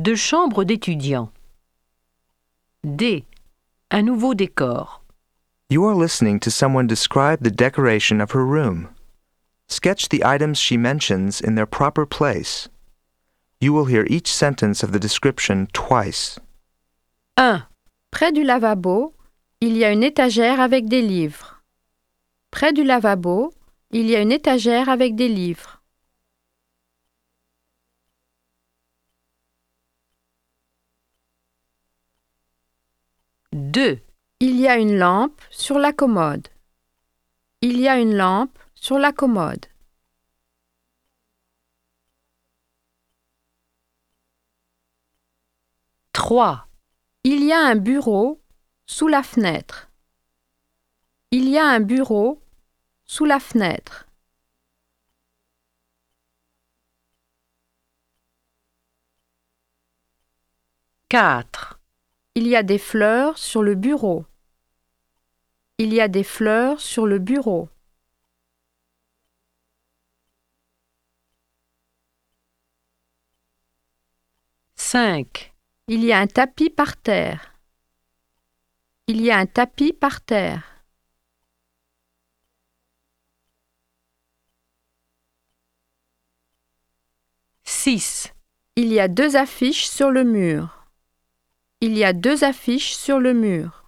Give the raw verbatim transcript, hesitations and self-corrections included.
de chambre d'étudiants. D. Un nouveau décor. You are listening to someone describe the decoration of her room. Sketch the items she mentions in their proper place. You will hear each sentence of the description twice. un. Près du lavabo, il y a une étagère avec des livres. Près du lavabo, il y a une étagère avec des livres. deux. Il y a une lampe sur la commode. Il y a une lampe sur la commode. trois. Il y a un bureau sous la fenêtre. Il y a un bureau sous la fenêtre. quatre. Il y a des fleurs sur le bureau. Il y a des fleurs sur le bureau. cinq. Il y a un tapis par terre. Il y a un tapis par terre. six. Il y a deux affiches sur le mur. Il y a deux affiches sur le mur.